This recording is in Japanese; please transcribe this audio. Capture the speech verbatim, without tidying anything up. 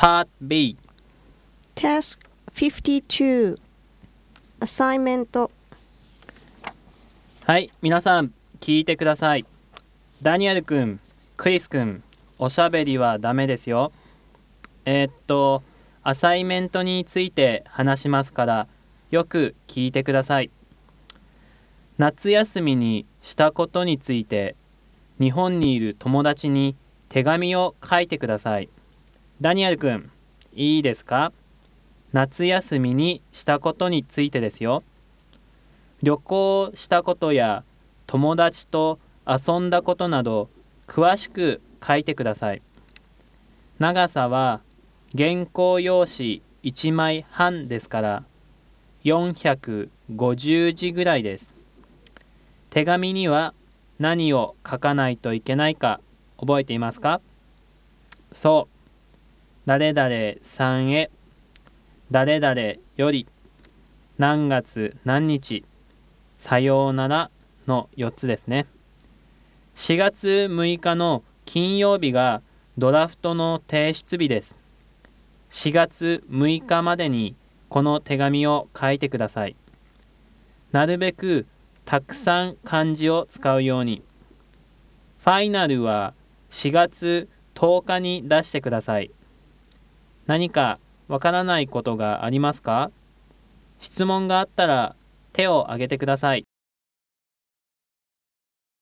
Part B Task フィフティーツー アサイメント。 はい、皆さん聞いてください。ダニエル君、クリス君、おしゃべりはダメですよ。えー、っとアサイメントについて話しますからよく聞いてください。夏休みにしたことについて日本にいる友達に手紙を書いてください。ダニエル君、いいですか？夏休みにしたことについてですよ。旅行したことや友達と遊んだことなど詳しく書いてください。長さは原稿用紙いちまいはんですからよんひゃくごじゅうじぐらいです。手紙には何を書かないといけないか覚えていますか？そう、誰々さんへ、誰々より、何月何日、さようならのよっつですね。しがつむいかの金曜日がドラフトの提出日です。しがつむいかまでにこの手紙を書いてください。なるべくたくさん漢字を使うように。ファイナルはしがつとおかに出してください。何かわからないことがありますか？質問があったら手を挙げてください。